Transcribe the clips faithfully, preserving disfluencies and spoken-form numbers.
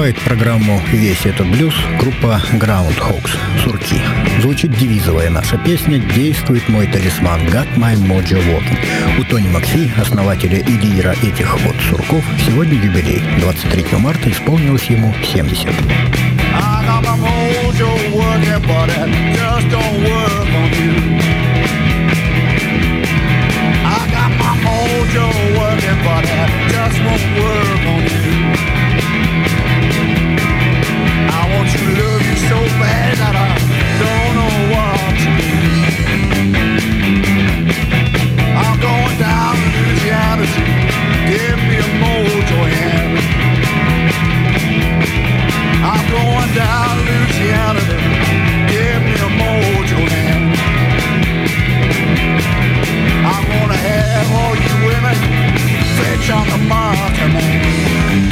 Открывает программу «Весь этот блюз» группа Groundhogs «Сурки». Звучит девизовая наша песня «Действует мой талисман» «Got my mojo walking». У Тони Макфи, основателя и лидера этих вот сурков, сегодня юбилей. двадцать третьего марта исполнилось ему семьдесят. Mojo working, but it just won't work on you. I want you to love you so bad that I don't know what to do. I'm going down to Louisiana to give me a mojo hand. I'm going down to Louisiana to give me a mojo hand. I'm gonna have all you women fetch on the market, man.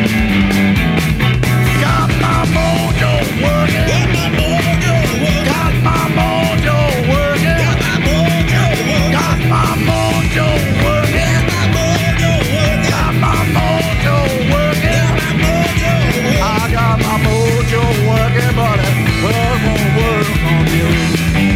Got my mojo working. Got my mojo working. Got my mojo working. Got my mojo working. Got my mojo working. Got my mojo working. I got my mojo working, but it won't work on you.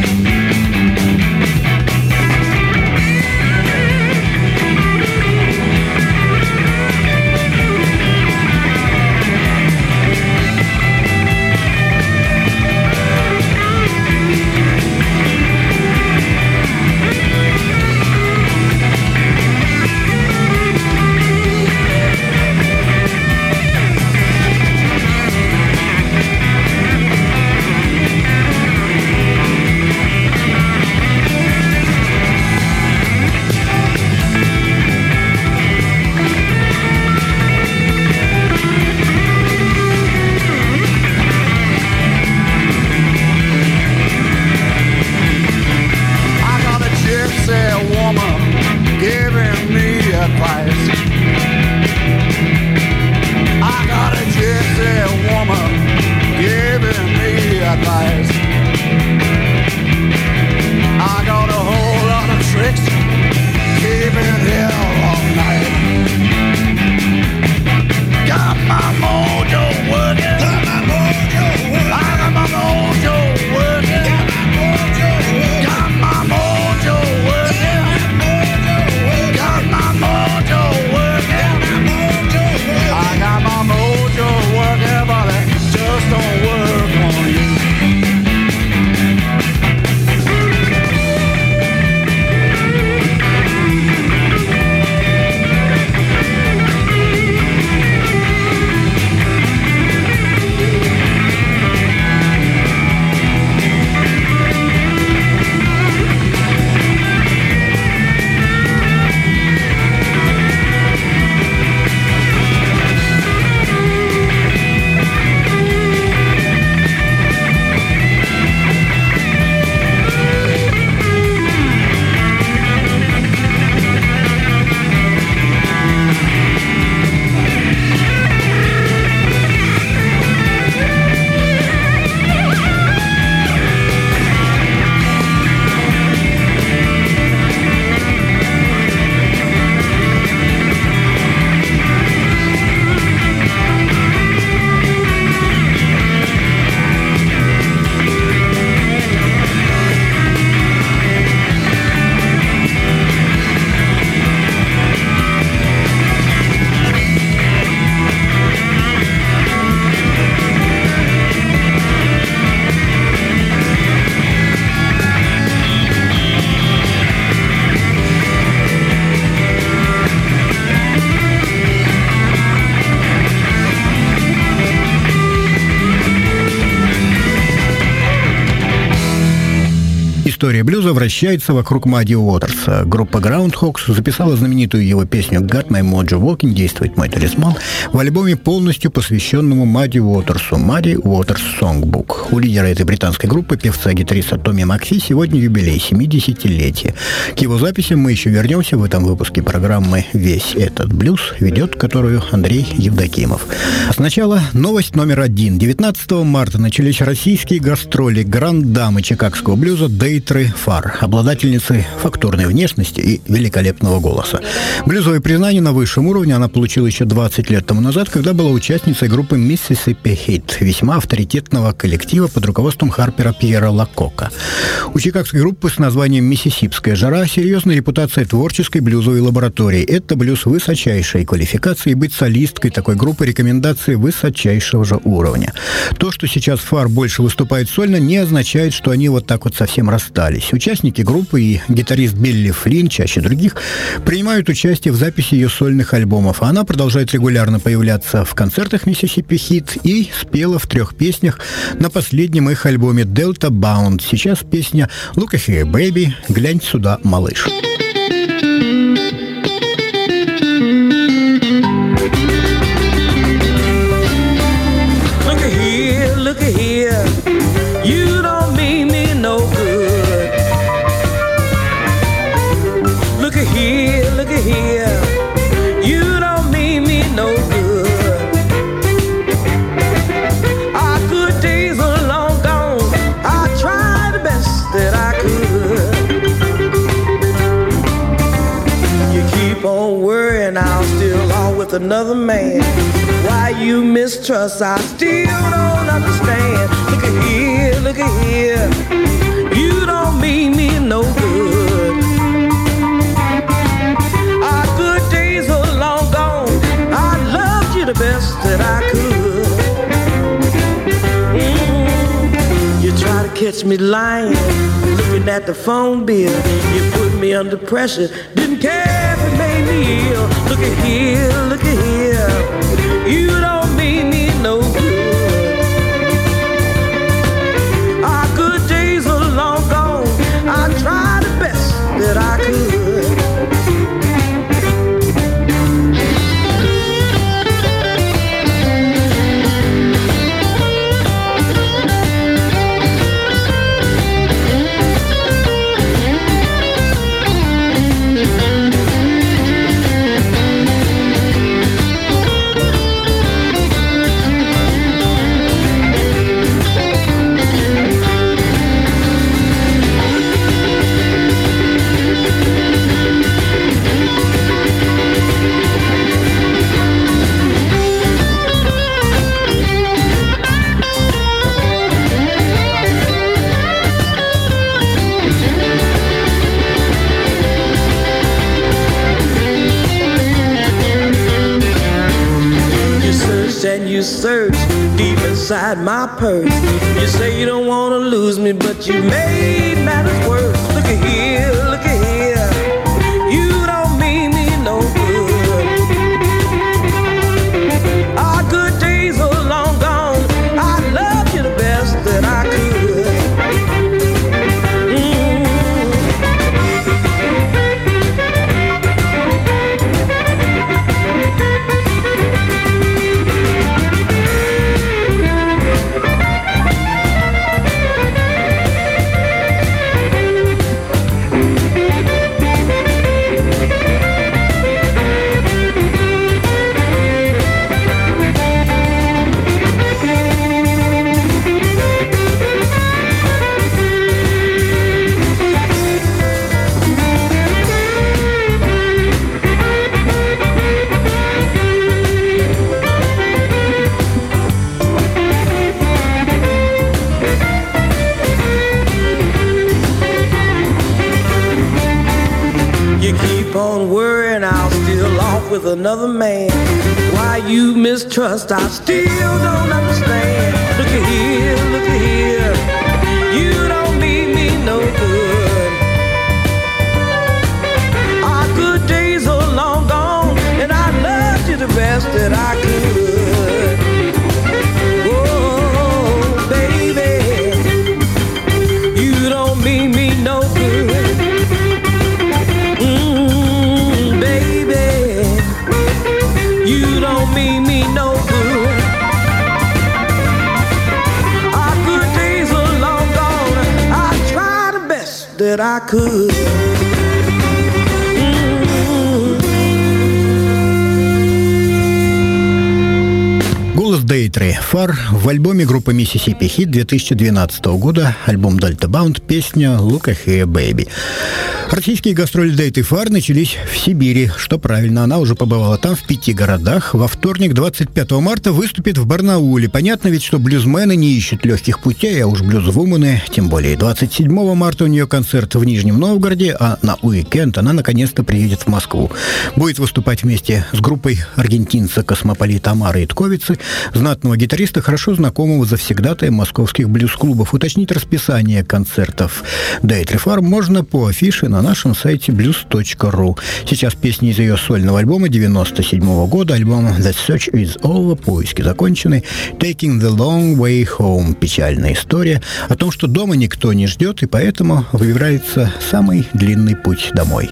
История блюза вращается вокруг Мадди Уотерса. Группа Groundhogs записала знаменитую его песню «Got My Mojo Walking» «Действует мой талисман» в альбоме, полностью посвященному Мадди Уотерсу «Muddy Waters Songbook». У лидера этой британской группы, певца-гитариста Томми Макфи, сегодня юбилей, семидесятилетие. К его записям мы еще вернемся в этом выпуске программы «Весь этот блюз», ведет которую Андрей Евдокимов. А сначала новость номер один. девятнадцатого марта начались российские гастроли гранд-дамы чикагского блюза Daytona Митры Фар, обладательницы фактурной внешности и великолепного голоса. Блюзовое признание на высшем уровне она получила еще двадцать лет тому назад, когда была участницей группы Mississippi Heat, весьма авторитетного коллектива под руководством Харпера Пьера Лакока. У чикагской группы с названием «Миссисипская жара» серьезная репутация творческой блюзовой лаборатории. Это блюз высочайшей квалификации, и быть солисткой такой группы рекомендации высочайшего же уровня. То, что сейчас Фар больше выступает сольно, не означает, что они вот так вот совсем расстались. Участники группы и гитарист Билли Флинн, чаще других, принимают участие в записи ее сольных альбомов, а она продолжает регулярно появляться в концертах Mississippi Heat и спела в трех песнях на последнем их альбоме Delta Bound. Сейчас песня «Look Here, Baby», «Глянь сюда, малыш». Look at here, you don't mean me no good. Look at here, look at here, you don't mean me no good. Our good days are long gone, I tried the best that I could. You keep on worrying, I'll still on with another man. Why you mistrust, I still don't understand. Look at here, look at here, you don't mean me no good. Our good days are long gone, I loved you the best that I could. Mm-hmm. You try to catch me lying, looking at the phone bill. You put me under pressure, didn't care if it made me ill. Look at here, look at here, you don't mean me no good. Our good days are long gone, I tried the best that I could. And you search deep inside my purse. You say you don't want to lose me, but you made matters worse. Look at here, look at here, you don't mean me no good. Our good days are long gone, I loved you the best that I could. With another man, why you mistrust, I still don't understand. Look at here, look at here, you don't mean me no good. Our good days are long gone, and I loved you the best that I could. Oh, baby, you don't mean me no good. You don't mean me no good. Our good days are long gone, I tried the best that I could. Голос Дейтри Фар в альбоме группы Mississippi Heat две тысячи двенадцатого года, альбом Delta Bound, песня Look Here Baby. Российские гастроли Дейты Фар начались в Сибири, что правильно, она уже побывала там в пяти городах. Во вторник, двадцать пятого марта, выступит в Барнауле. Понятно ведь, что блюзмены не ищут легких путей, а уж блюзвумены тем более. двадцать седьмого марта у нее концерт в Нижнем Новгороде, а на уикенд она наконец-то приедет в Москву. Будет выступать вместе с группой аргентинца космополита Амара Итковицы, знатного гитариста, хорошо знакомого завсегдатая московских блюз-клубов. Уточнить расписание концертов Дейтри Фар можно по афише на нашем сайте blues точка ру. Сейчас песни из ее сольного альбома девяносто седьмого года, альбом The Search Is Over, поиски закончены, Taking the Long Way Home, печальная история о том, что дома никто не ждет, и поэтому выбирается самый длинный путь домой.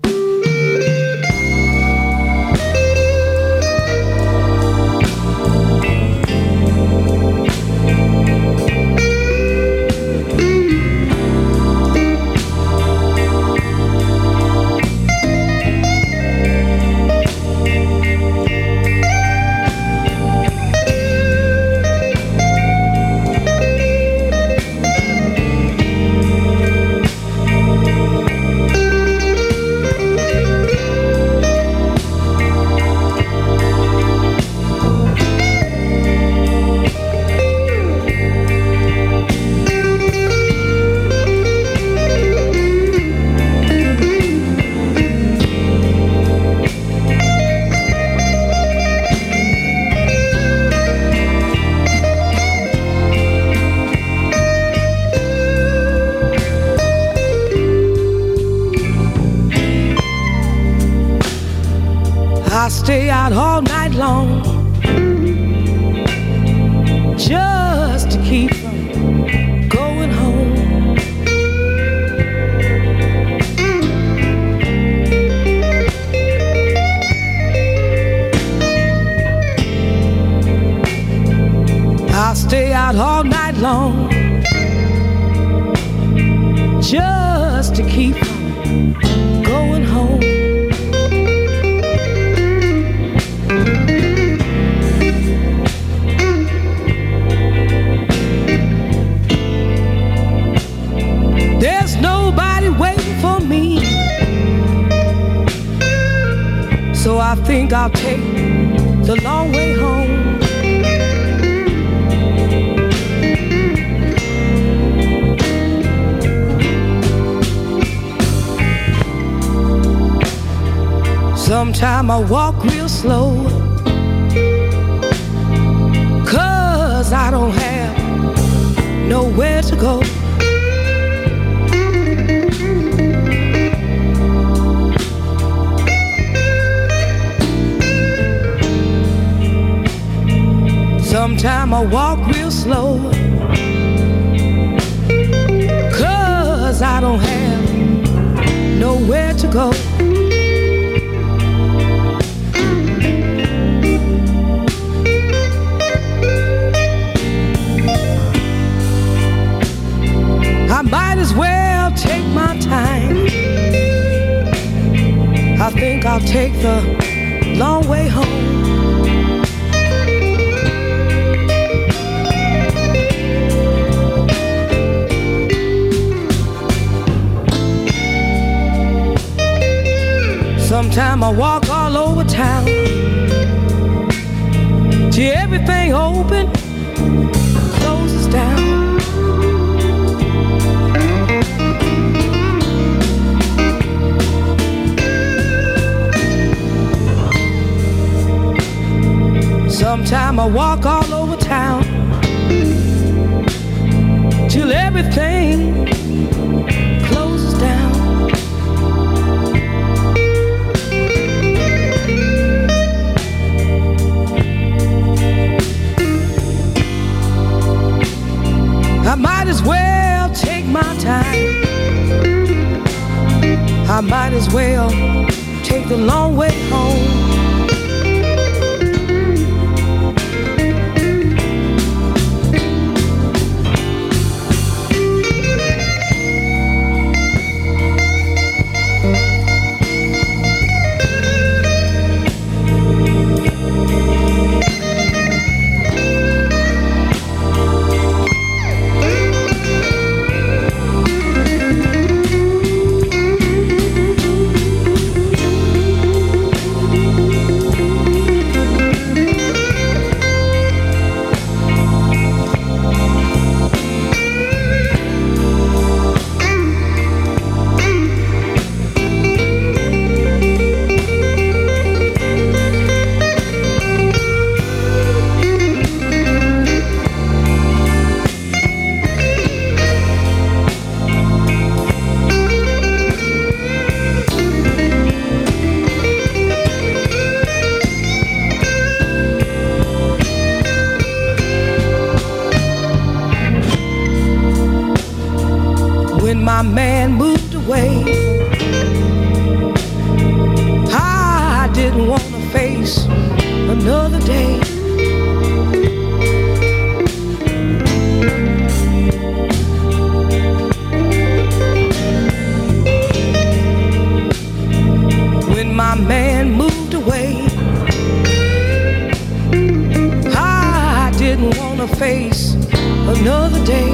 I stay out all night long just to keep from going home. I'll stay out all night long just to keep from going home. There's nobody waiting for me, so I think I'll take the long way home. Sometime I walk real slow, 'cause I don't have nowhere to go. Sometime I walk real slow, 'cause I don't have nowhere to go. I might as well take my time. I think I'll take the long way home. Sometime I walk all over town till everything open closes down. Sometime I walk all over town till everything closes down. I might as well take my time. I might as well take the long way home. my man moved away, I didn't want to face another day. When my man moved away, I didn't want to face another day.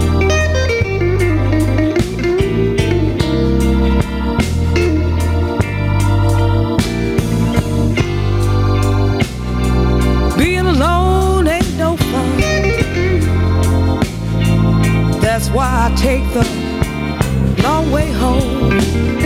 Being alone ain't no fun. That's why I take the long way home.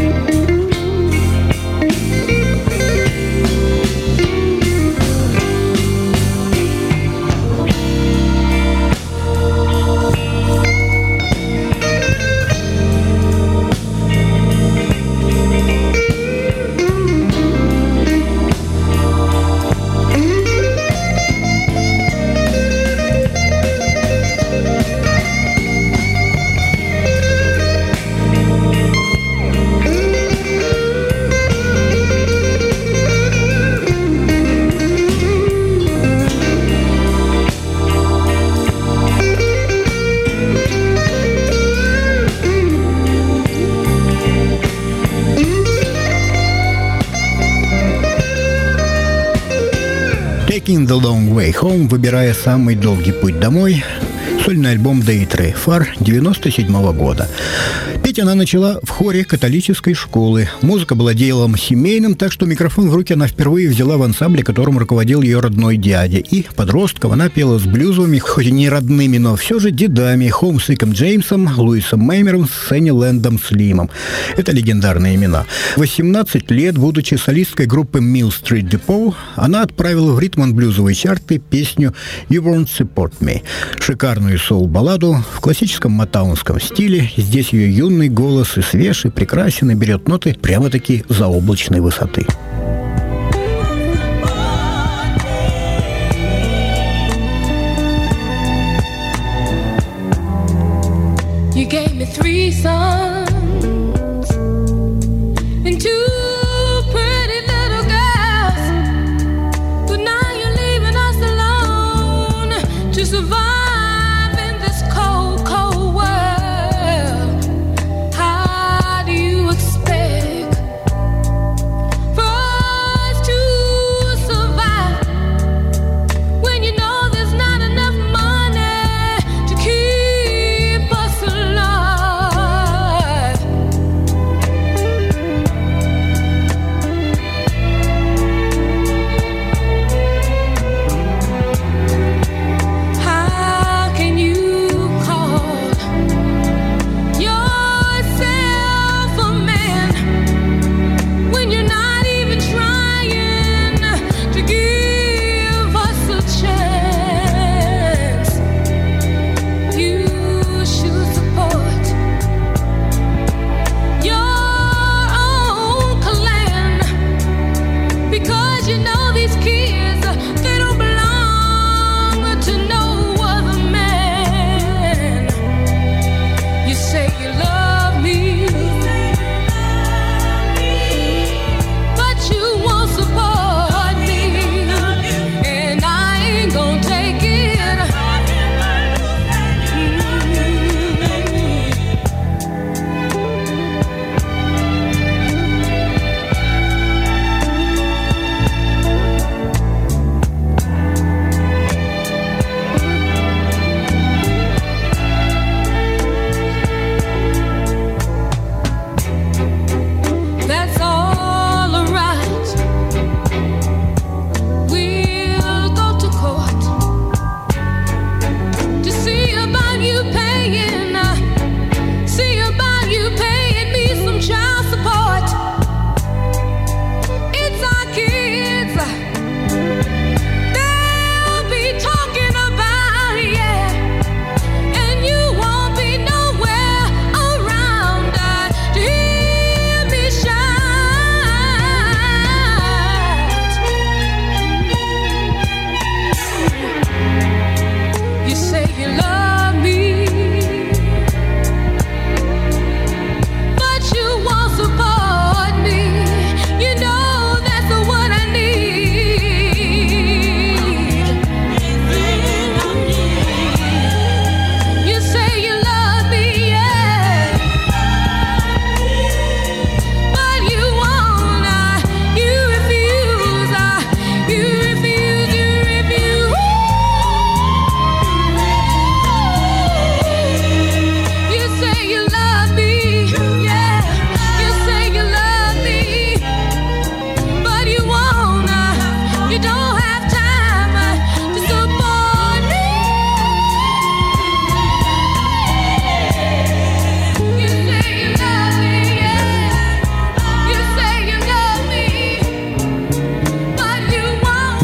Taking the Long Way Home, выбирая самый долгий путь домой, сольный альбом Дейтры Фар девяносто седьмого года. Петь она начала в хоре католической школы. Музыка была делом семейным, так что микрофон в руки она впервые взяла в ансамбле, которым руководил ее родной дядя. И подростком она пела с блюзовыми, хоть и не родными, но все же дедами Холмсиком Джеймсом, Луисом Меймером, Сенни Лэндом Слимом. Это легендарные имена. В восемнадцать лет, будучи солисткой группы Mill Street Depot, она отправила в ритм-н-блюзовые чарты песню «You Won't Support Me». Шикарную соул-балладу в классическом мотаунском стиле. Здесь ее юный голос и свеж, и прекрасен, и берет ноты прямо-таки заоблачной высоты. You gave me three sons and two pretty little girls, but now you're leaving us alone to survive in this cold, cold world. How do you expect for us to survive when you know there's not enough money to keep us alive?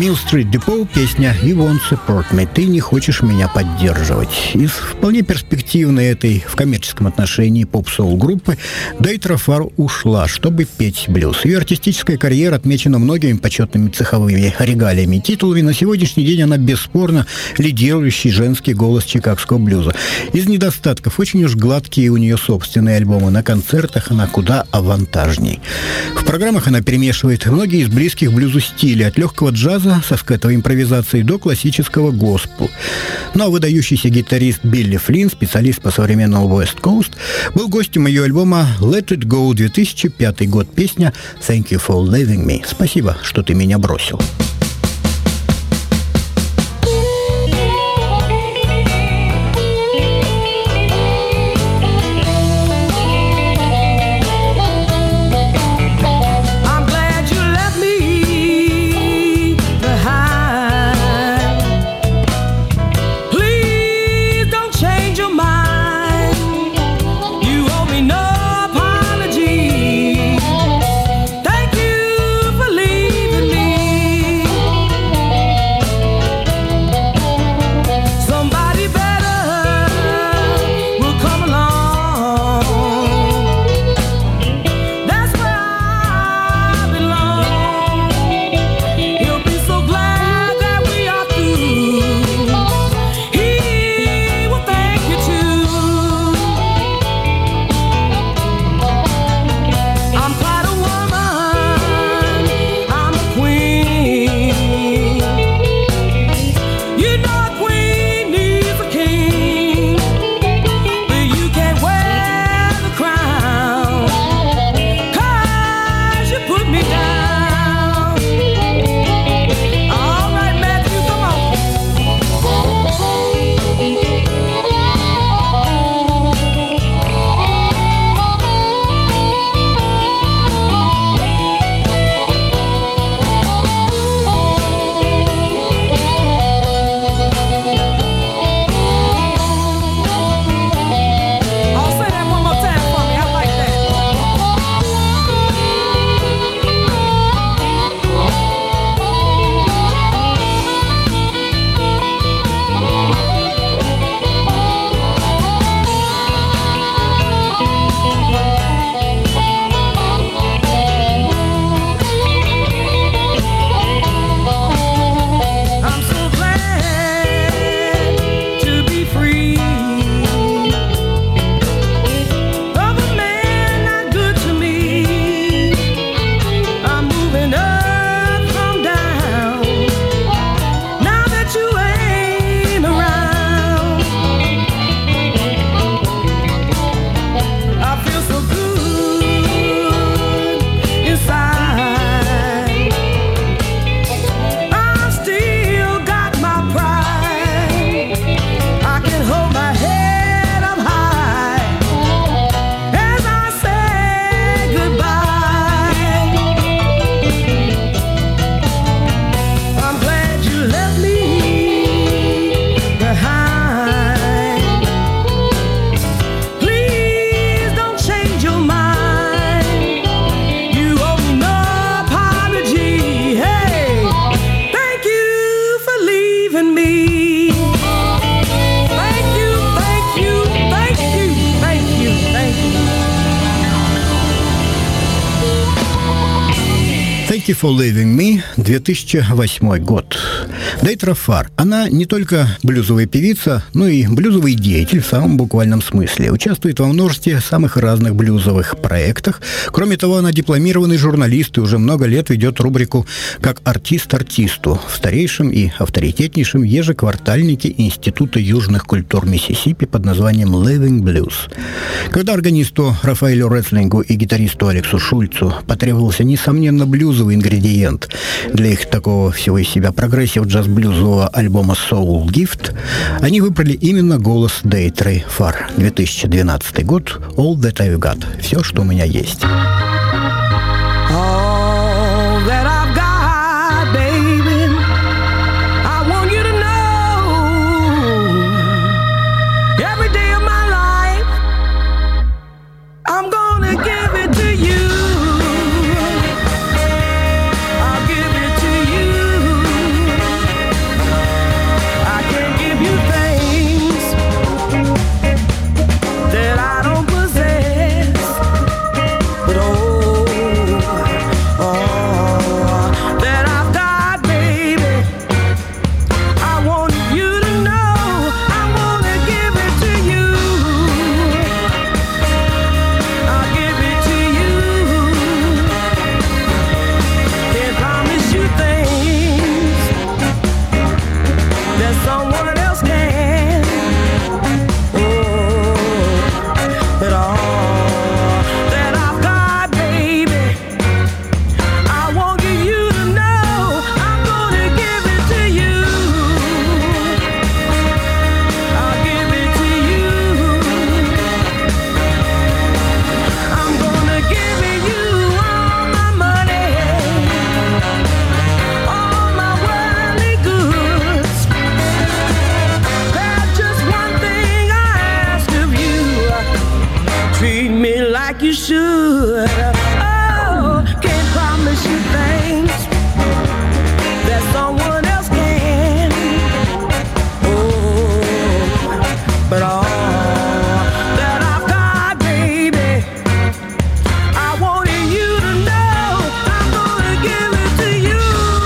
Mill Street Depot, песня «You won't support me», «Ты не хочешь меня поддерживать». Из вполне перспективной этой в коммерческом отношении поп-соул группы Дейтра Фар ушла, чтобы петь блюз. Ее артистическая карьера отмечена многими почетными цеховыми регалиями и титулами. На сегодняшний день она бесспорно лидирующий женский голос чикагского блюза. Из недостатков очень уж гладкие у нее собственные альбомы. На концертах она куда авантажней. В программах она перемешивает многие из близких блюзу стилей, от легкого джаза со скэтовой импровизацией до классического госпел. Ну а выдающийся гитарист Билли Флинн, специалист по современному West Coast, был гостем ее альбома «Let It Go», две тысячи пятый год, песня «Thank you for leaving me». Спасибо, что ты меня бросил. «Thank you for leaving me», две тысячи восьмой год. Дейтра Фар. Она не только блюзовая певица, но и блюзовый деятель в самом буквальном смысле. Участвует во множестве самых разных блюзовых проектах. Кроме того, она дипломированный журналист и уже много лет ведет рубрику «Как артист артисту» в старейшем и авторитетнейшем ежеквартальнике Института южных культур Миссисипи под названием «Living Blues». Когда органисту Рафаэлю Реслингу и гитаристу Алексу Шульцу потребовался, несомненно, блюзовый ингредиент для их такого всего из себя прогрессив-джаз-блюзового альбома «Soul Gift», они выбрали именно голос Дейтры Фар. две тысячи двенадцатый год. «All That I've Got». Все, что у меня есть. All that I've got, baby, I want you to know. Every day of my life, I'm gonna give it to you. I'll give it to you. you should. Oh, can't promise you things that someone else can. Oh, but all that I've got, baby, I wanted you to know I'm gonna give it to you.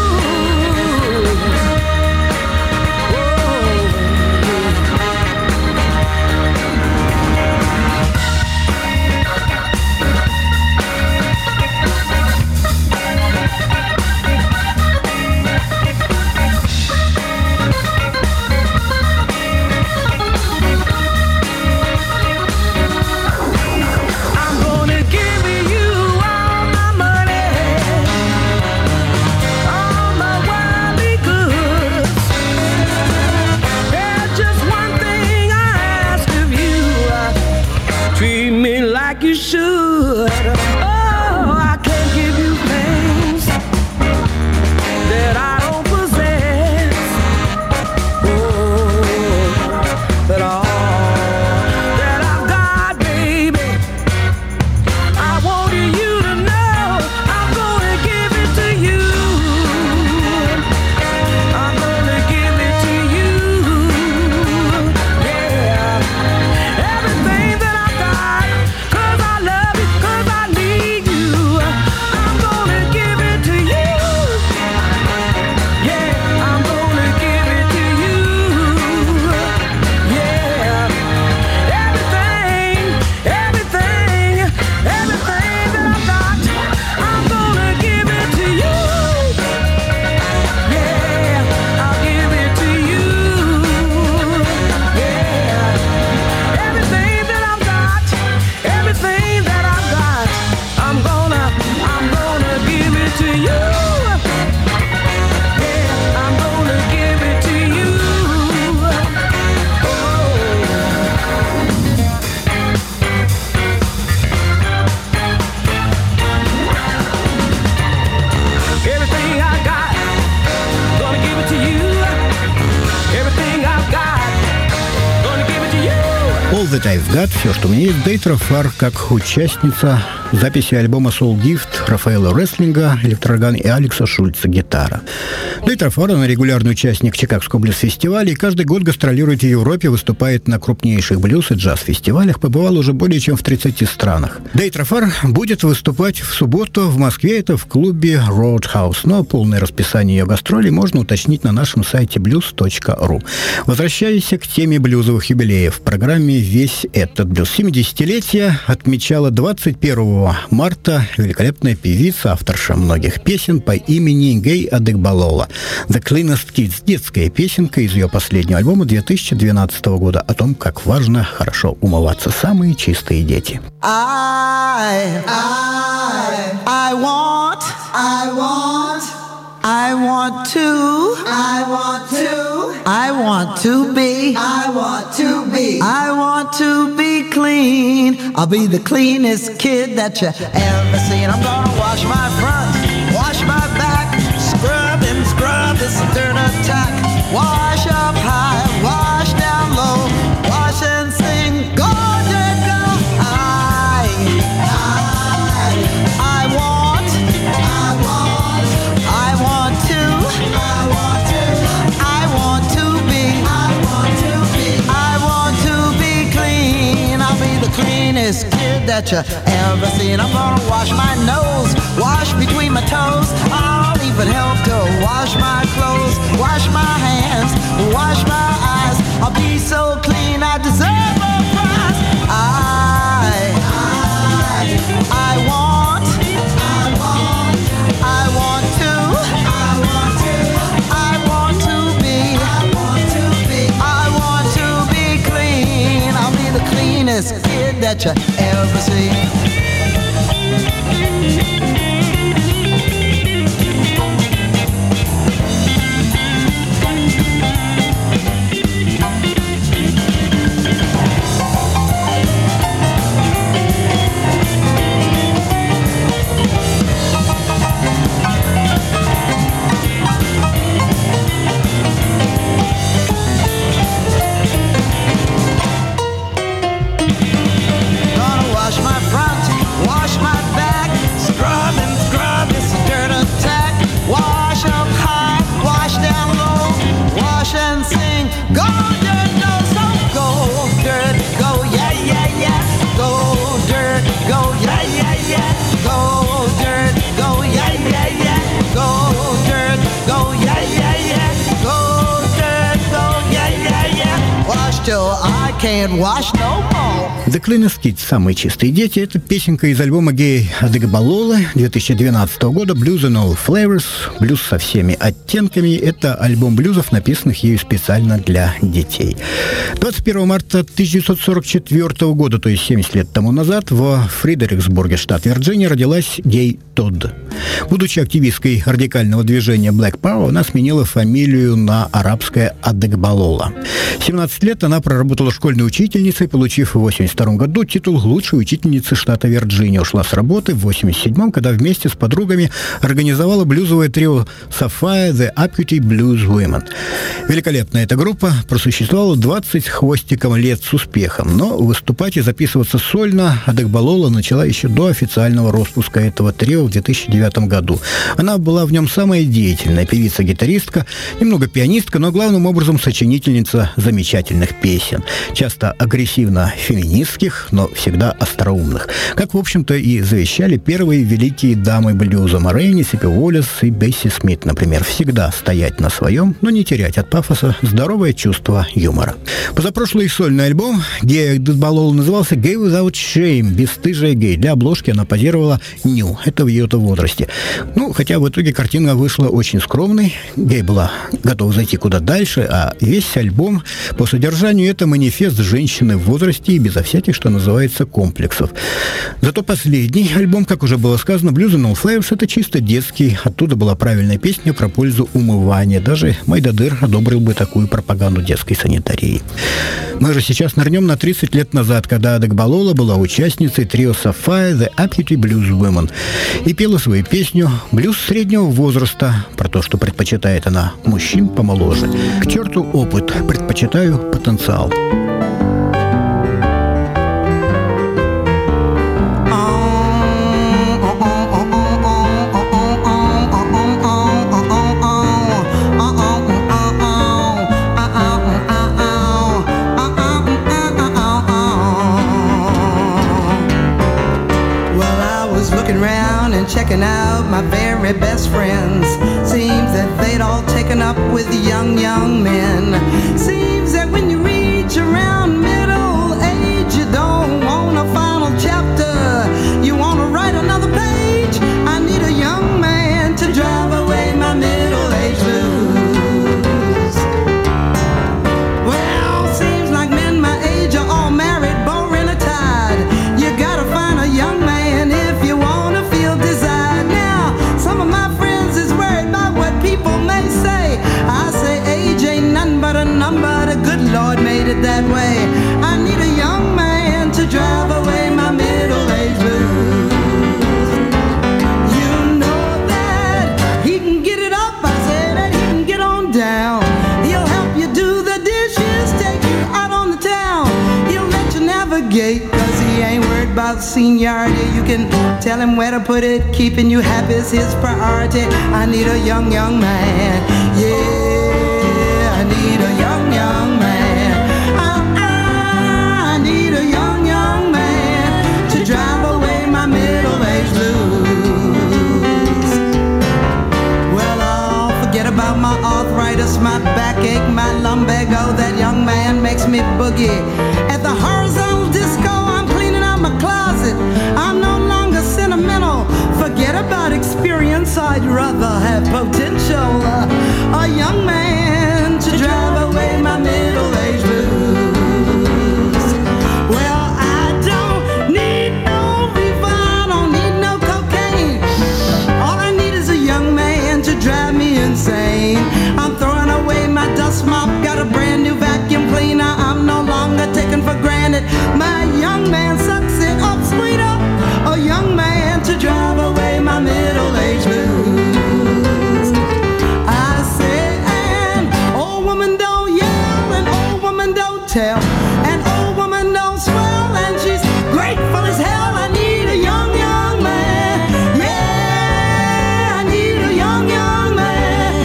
I'm gonna give you all my money, all my worldly goods. There's just one thing I ask of you. Treat me like you should. Oh, I can't give you things that I don't possess. Oh, but all that I've got, baby, I wanted you to know I'm gonna give it to you. I'm gonna give it to you. Yeah. Everything that I got, 'cause I love you, 'cause I need you. I'm gonna give it to you. Yeah, I'm gonna give it to you. Yeah. Everything, everything, everything that I got, I'm gonna give it to you. Yeah, I'll give it to you. Yeah. Everything that I've got, everything that I've got, I'm gonna, I'm gonna give it to you. Yeah, I'm gonna give it to you. Oh. Everything I got, gonna give it to you. Everything I've got, gonna give it to you. All That I've Got, все, что у меня есть, Дейтра Фар, как участница записи альбома Soul Gift Рафаэла Рестлинга, электроган, и Алекса Шульца, гитара. Дейтра Фар, она регулярный участник Чикагского блюз-фестиваля и каждый год гастролирует в Европе, выступает на крупнейших блюз- и джаз-фестивалях, побывал уже более чем в тридцати странах. Дейтра Фар будет выступать в субботу в Москве, это в клубе Roadhouse, но полное расписание ее гастролей можно уточнить на нашем сайте блюз точка ру. Возвращаясь к теме блюзовых юбилеев, в программе «Весь этот блюз». семидесятилетие отмечала двадцать первого марта великолепная певица, авторша многих песен по имени Гей Адегбалола. «The Cleanest Kids» — детская песенка из ее последнего альбома две тысячи двенадцатого года о том, как важно хорошо умываться. Самые чистые дети. I, I, I want, I want, I want to, I want to, I want to be, I want to be, I want to be clean. I'll be the cleanest kid that you ever seen. I'm gonna wash my front, wash my back, scrub and scrub this dirt attack. Wash up high, wash down low, wash and sing, go, Jet, go. I, I, I want, I want, I want to, I want to, I want to be, I want to be, I want to be clean. I'll be the cleanest kid that you ever seen. I'm gonna wash my nose, wash between my toes. I'll even help to wash my clothes, wash my hands, wash my eyes. I'll be so clean, I deserve a prize. I, I, I want, I want, I want to, I want to, I want to be, I want to be, I want to be clean. I'll be the cleanest kid that you ever see. Gonna wash my front, can't wash no more. The Cleanest Kids, самые чистые дети, это песенка из альбома Гей Адегбалолы две тысячи двенадцатого года «Blues and All Flavors», блюз со всеми оттенками. Это альбом блюзов, написанных ею специально для детей. двадцать первого марта тысяча девятьсот сорок четвёртого года, то есть семьдесят лет тому назад, в Фредериксбурге, штат Вирджиния, родилась Гей Тодд. Будучи активисткой радикального движения Black Power, она сменила фамилию на арабское Адегбалола. семнадцать лет она проработала школьной учительницей, получив в восемьдесят втором году титул лучшей учительницы штата Вирджиния. Ушла с работы в восемьдесят седьмом, когда вместе с подругами организовала блюзовое трио Sapphire The Uppity Blues Women. Великолепная эта группа просуществовала двадцать с хвостиком лет с успехом, но выступать и записываться сольно Адегбалола начала еще до официального распуска этого трио в две тысячи девятом году. Она была в нем самая деятельная певица-гитаристка, немного пианистка, но главным образом сочинительница замечательных песен, часто агрессивно-феминистских, но всегда остроумных, как, в общем-то, и завещали первые великие дамы блюза Морейни, Сипи Уоллес и Бесси Смит, например. Всегда стоять на своем, но не терять от пафоса здоровое чувство юмора. Позапрошлый сольный альбом Гея Адегбалола назывался «Gay Without Shame», «Бесстыжая гей». Для обложки она позировала ню, это в ее-то возрасте. Ну, хотя в итоге картина вышла очень скромной. Гей была готова зайти куда дальше, а весь альбом по содержанию это манифест женщины в возрасте и безо всяких, что называется, комплексов. Зато последний альбом, как уже было сказано, «Blues and All Flavors» — это чисто детский. Оттуда была правильная песня про пользу умывания. Даже Майдадыр одобрил бы такую пропаганду детской санитарии. Мы же сейчас нырнем на тридцать лет назад, когда Адегбалола была участницей трио Sapphire The Uppity Blues Women и пела свою песню «Блюз среднего возраста», про то, что предпочитает она мужчин помоложе. К черту опыт, предпочитаю потенциал. Checking out my very best friends. Seems that they'd all taken up with young, young men. Seems that when you reach around middle age, you don't want a final chapter. You want to write another page. I need a young man to drive away my middle age blues. Well, seems like men my age are all married, boring or tied. You gotta find a young man if you want to feel desire. Now, some of my friends is worried about what people may say. I say age ain't nothing but a number. The good Lord made it that way. I need a young man to drive away my middle age blues. You know that he can get it up. I say that he can get on down. He'll help you do the dishes, take you out on the town. He'll let you navigate, cause he ain't worried about seniority. You can tell him where to put it. Keeping you happy is his priority. I need a young, young man. Yeah, I need a young, young man. I, I need a young, young man to drive away my middle age blues. Well, I'll forget about my arthritis, my backache, my lumbago. That young man makes me boogie. At the horizontal disco, I'm cleaning out my closet. I'm no longer sentimental. Forget about experience, I'd rather have potential. Uh, a young man to drive away my middle age blues. Well, I don't need no reefer, I don't need no cocaine. All I need is a young man to drive me insane. I'm throwing away my dust mop, got a brand new vacuum cleaner. I'm no longer taken for granted. My young man sucks it up, sweet up. A young man to drive away my middle age blues. I say, an old woman don't yell, an old woman don't tell, an old woman don't swell, and she's grateful as hell. I need a young, young man. Yeah, I need a young, young man.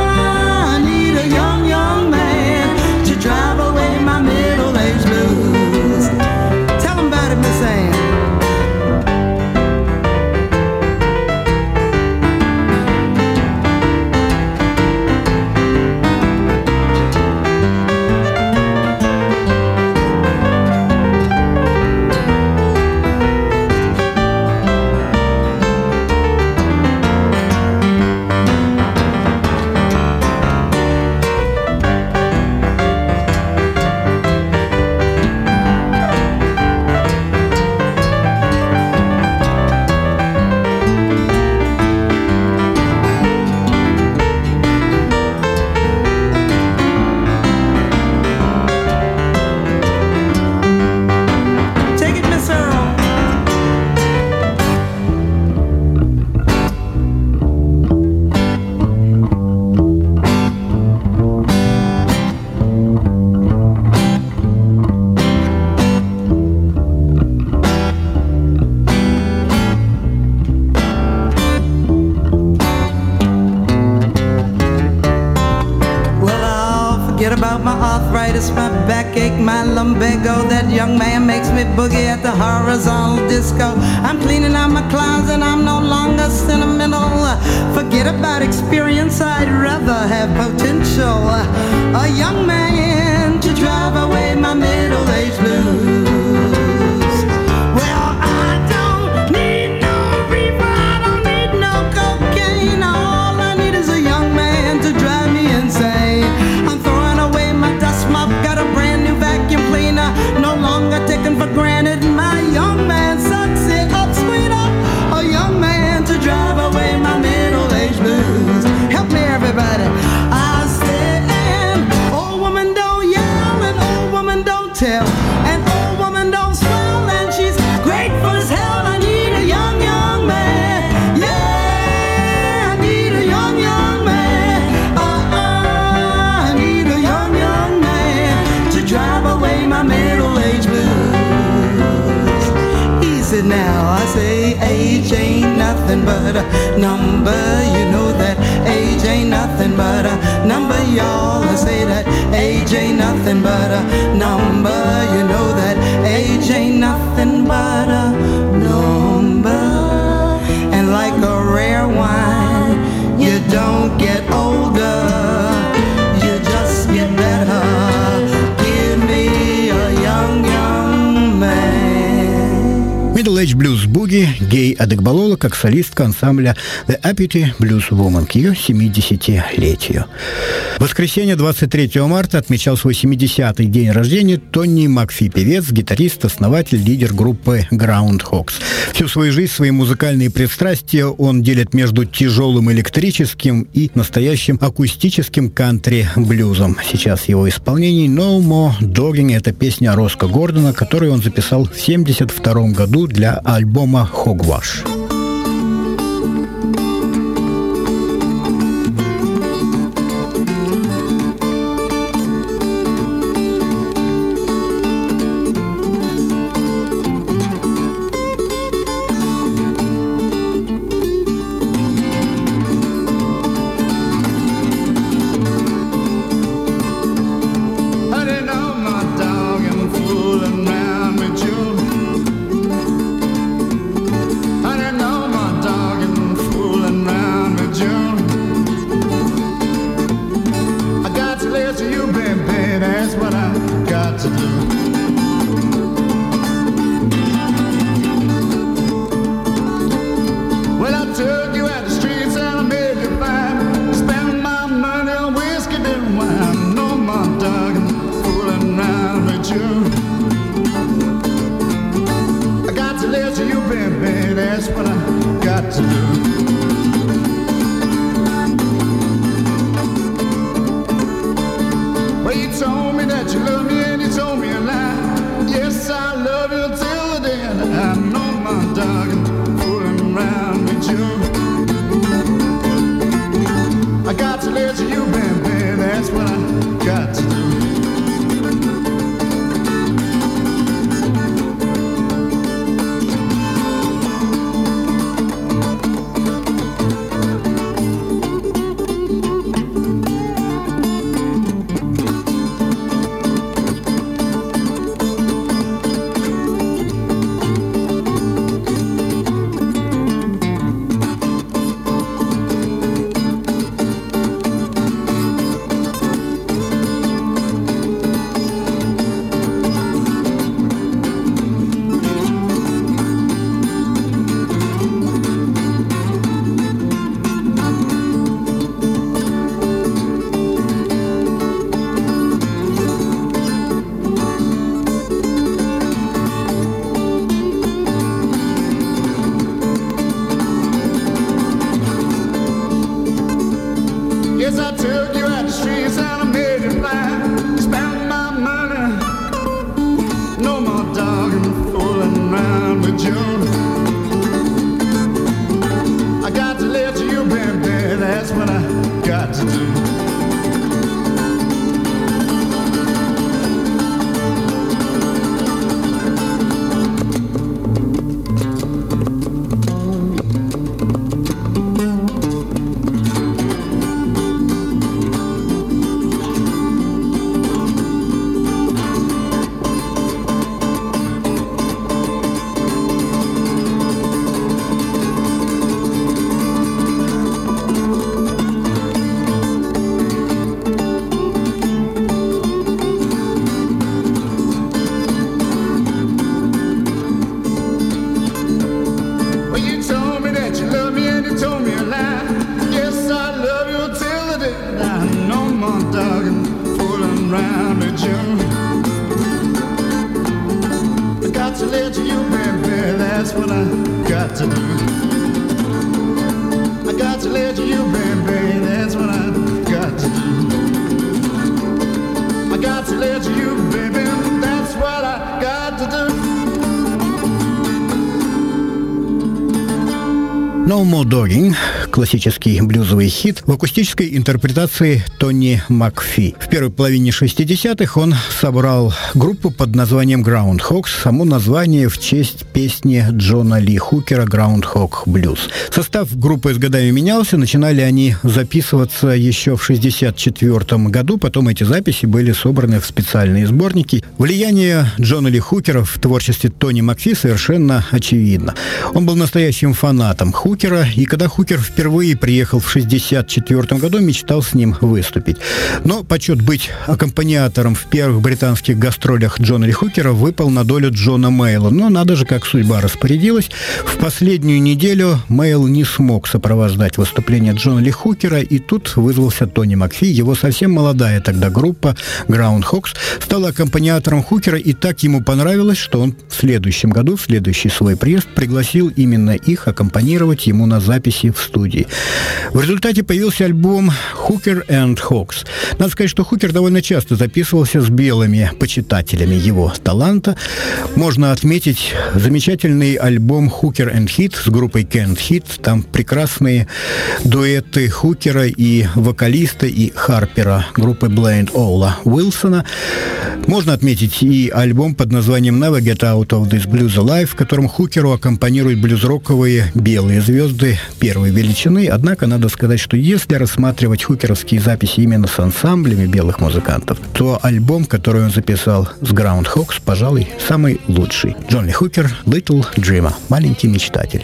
Uh-uh, I need a young, young man to drive away my middle age blues. arthritis, my backache, my lumbago. That young man makes me boogie at the horizontal disco. I'm cleaning out my closet, I'm no longer sentimental. Forget about experience, I'd rather have potential. A young man to drive away my middle-aged blues. Well, I don't need no reefer, I don't need no cocaine. All I need is a young man to drive me insane. I'm throwing away my dust mop, got a brand new vacuum cleaner, no longer taken for granted. My young man sucks it up, sweet up. A young man to drive away my middle-aged blues. Help me, everybody. I said, and old woman don't yell, and old woman don't tell, and old woman don't swell, and she's grateful as hell. I need a young, young man. Yeah, I need a young, young man. Uh-uh, I need a young, young man to drive away my middle-aged blues. Easy now, I say age ain't nothing but a number. You know that age ain't nothing but a number, y'all. I say that age ain't nothing but a number. You know that age ain't nothing but a number. And like a rare wine, you don't get older, you just get better. Give me a young, young man. Middle-Age Blues Boogie Гей Адегболола как солистка ансамбля The Appetite Blues Woman к ее семидесятилетию. В воскресенье двадцать третьего марта отмечал свой семидесятый день рождения Тони Макфи, певец, гитарист, основатель, лидер группы Groundhogs. Всю свою жизнь свои музыкальные пристрастия он делит между тяжелым электрическим и настоящим акустическим кантри-блюзом. Сейчас в его исполнении No More Dogging — это песня Роско Гордона, которую он записал в семьдесят втором году для альбома Hogwash. to let you, baby, that's what I got to do. I got to let you, baby, that's what I got to do. I got to let you, baby, that's what I got to do. No More Dogging – классический блюзовый хит в акустической интерпретации Тони Макфи. В первой половине шестидесятых он собрал группу под названием Groundhogs, само название в честь песни Джона Ли Хукера «Groundhog Blues». Состав группы с годами менялся, начинали они записываться еще в шестьдесят четвёртом году, потом эти записи были собраны в специальные сборники. Влияние Джона Ли Хукера в творчестве Тони Макфи совершенно очевидно. Он был настоящим фанатом Хукера, и когда Хукер впервые приехал в шестьдесят четвёртом году, мечтал с ним выступить. Но почет быть аккомпаниатором в первых британских гастролях Джона Ли Хукера выпал на долю Джона Мейла. Но надо же, как судьба распорядилась. В последнюю неделю Мейл не смог сопровождать выступление Джона Ли Хукера, и тут вызвался Тони Макфи. Его совсем молодая тогда группа Groundhogs стала аккомпаниатором Хукера, и так ему понравилось, что он в следующем году, в следующий свой приезд, пригласил именно их аккомпанировать ему на записи в студии. В результате появился альбом «Hooker and Hogs». Надо сказать, что Хукер довольно часто записывался с белыми почитателями его таланта. Можно отметить замечательный альбом «Hooker and Hit» с группой Can't Hit. Там прекрасные дуэты Хукера и вокалиста, и Харпера группы Blind Ола Уилсона. Можно отметить и альбом под названием «Never Get Out of This Blues Alive», в котором Хукеру аккомпанируют блюз-роковые белые звезды первой величины. Однако надо сказать, что если рассматривать хукеровские записи именно с ансамблями белых музыкантов, то альбом, который он записал с Groundhogs, пожалуй, самый лучший. Джон Ли Хукер, Little Dreamer, маленький мечтатель.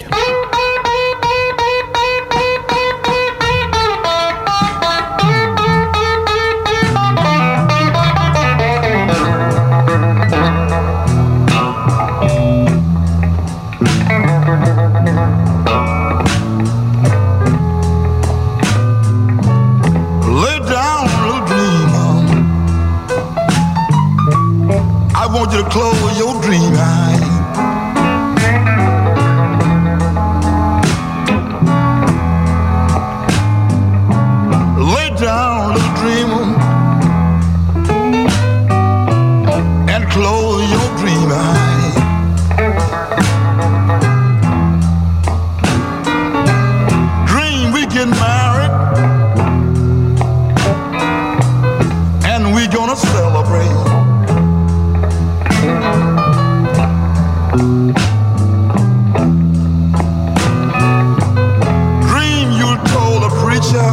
Close your dream eyes. Lay down, little dreamer, and close your dream eyes. Dream we get married, and we gonna celebrate. Dream you told a preacher,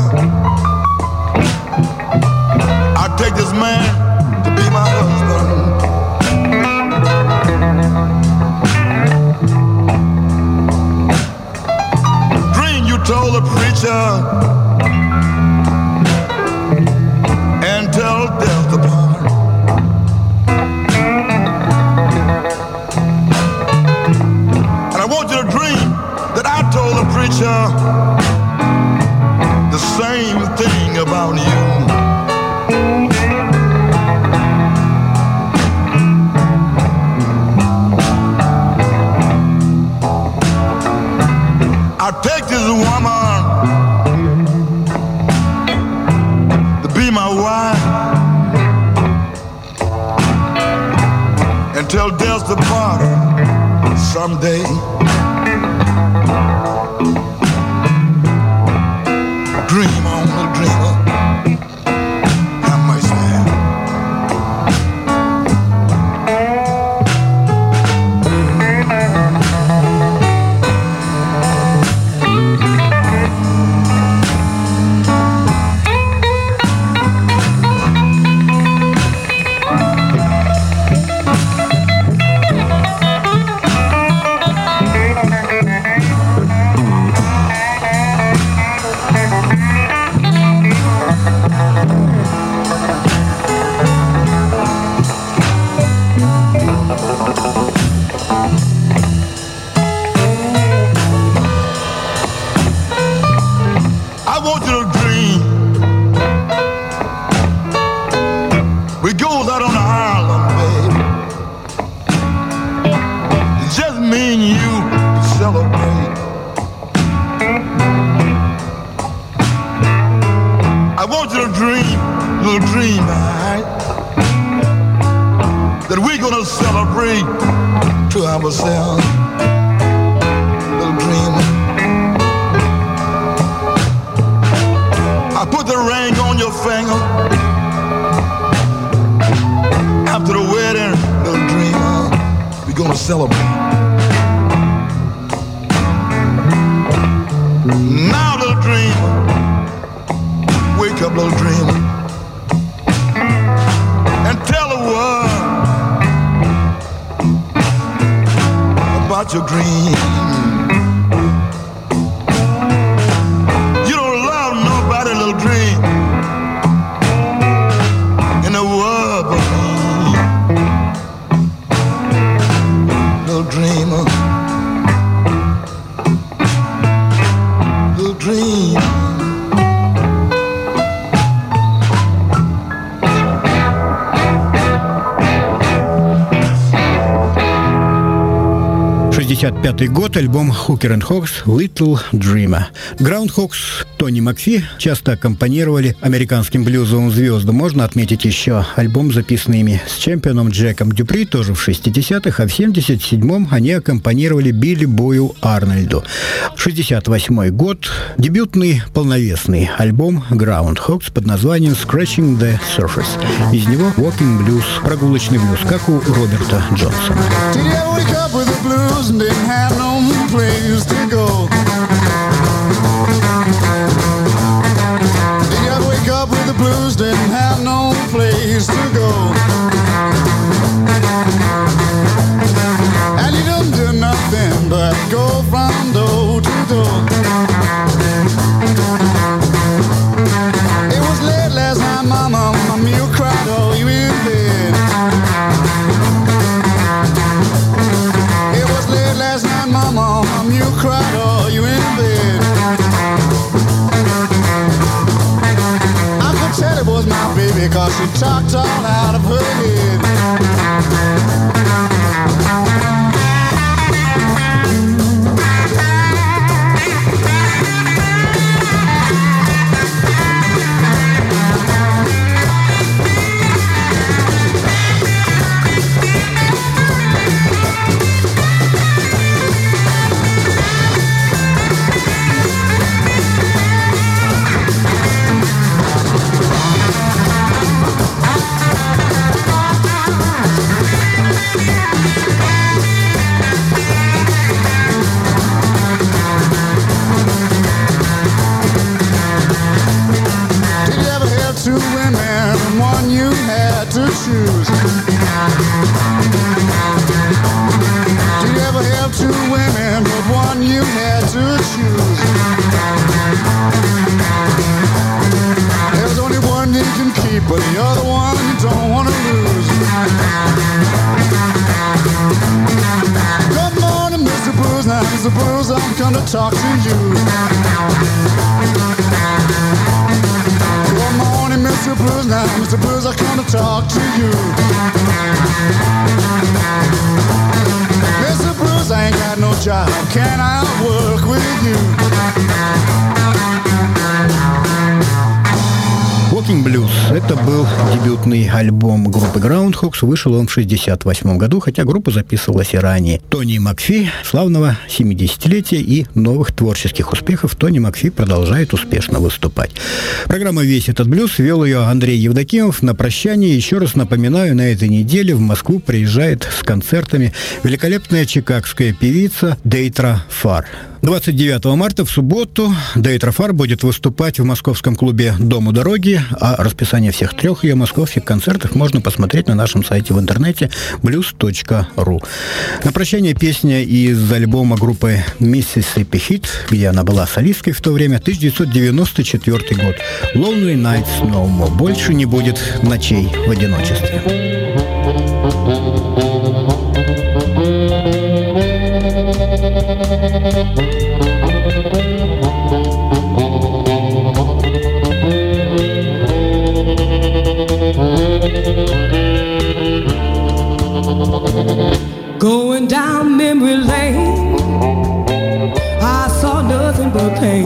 I'll take this man to be my husband. Dream you told a preacher, and tell death to part. And I want you to dream that I told the preacher the same thing about you. I take this woman to be my wife until death's the part someday. Dream on, little dreamer. Have mercy, man. me and you celebrate. I want you to dream, little dream, alright, that we're gonna celebrate to ourselves, little dream. I put the ring on your finger after the wedding, little dreamer, we're gonna celebrate. Now, little dreamer, wake up, little dreamer, and tell the world about your dream. You don't love nobody, little dream, in the world but me, little dreamer, little dream. шестьдесят пятый год, альбом Hooker and Hawks «Little Dreamer». Groundhogs, Тони Макфи часто аккомпанировали американским блюзовым звездам. Можно отметить еще альбом, записанный ими с чемпионом Джеком Дюпри, тоже в шестидесятых, а в семьдесят седьмом они аккомпанировали Билли Бою Арнольду. шестьдесят восьмой год, дебютный полновесный альбом Groundhogs под названием «Scratching the Surface». Из него «Walking Blues», прогулочный блюз, как у Роберта Джонсона. And didn't have no place to go. You gotta wake up with the blues, didn't have no place to go. And you don't do nothing but go from door to door. It was late last night, mama, mommy, you cried, oh, you in bed. Last night, mama, mom, you cried, oh, you in bed. I could tell it was my baby, cause she talked all out of her head. Two women and one you had to choose. Do you ever have two women but one you had to choose? There's only one you can keep, but the other one you don't want to lose. Good morning, Mister Blues. Now, Mister Blues, I'm come to talk to you. Good morning, Mister Blues. Now, Mister Blues, I come to talk to you. Mister Blues, I ain't got no job. Can I work with you? Walking Blues — это был дебютный альбом группы Groundhogs. Вышел он в шестьдесят восьмом году, хотя группа записывалась и ранее. Тони Макфи, славного семидесятилетия и новых творческих успехов, Тони Макфи продолжает успешно выступать. Программа «Весь этот блюз», вел ее Андрей Евдокимов. На прощание еще раз напоминаю, на этой неделе в Москву приезжает с концертами великолепная чикагская певица Дейтра Фар. двадцать девятого марта, в субботу, Дейтра Фар будет выступать в московском клубе «Дом у дороги», а расписание всех трех ее московских концертов можно посмотреть на нашем сайте в интернете блюз точка ру. На прощание песня из альбома группы Mississippi Heat, где она была солисткой в то время, тысяча девятьсот девяносто четвёртый год. Lonely Nights No More. Больше не будет ночей в одиночестве. Going down down memory lane, I saw nothing but pain.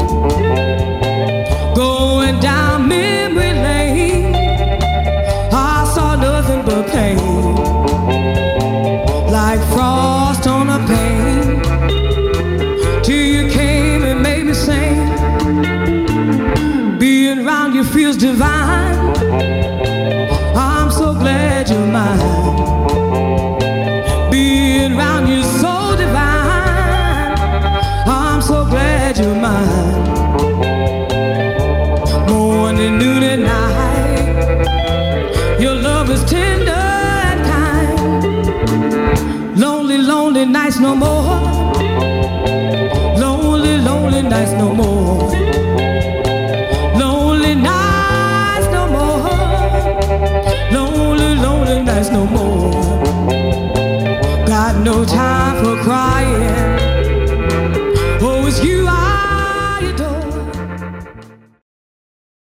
Going down memory lane, I saw nothing but pain. Like frost on a pane, till you came and made me sing. Being around you feels divine. I'm so glad you're mine. Being around you so divine. I'm so glad you're mine. Morning, noon, and night, your love is tender and kind. Lonely, lonely nights no more.